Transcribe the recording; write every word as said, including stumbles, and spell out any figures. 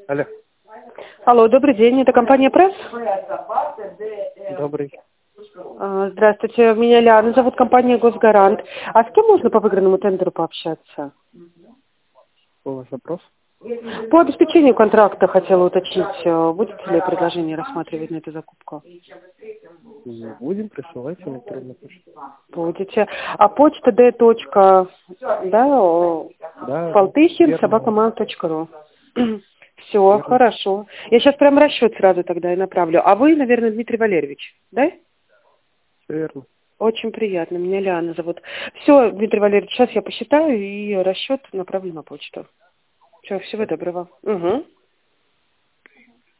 Алло. Алло, добрый день, это компания «Пресс». Добрый. А, Здравствуйте, меня Лиана зовут, компания «Госгарант». А с кем можно по выигранному тендеру пообщаться? Какой у вас вопрос? По обеспечению контракта хотела уточнить, э, будете ли предложение рассматривать на эту закупку? Не будем, присылайте электронную почту. Будете. А почта d. Да, о, Да, Полтыхин верно. собака mail точка ру. Все, Верно. хорошо. Я сейчас прям расчет сразу тогда и направлю. А вы, наверное, Дмитрий Валерьевич, да? Все верно. Очень приятно, меня Лиана зовут. Все, Дмитрий Валерьевич, сейчас я посчитаю и расчет направлю на почту. Все, всего доброго. Угу.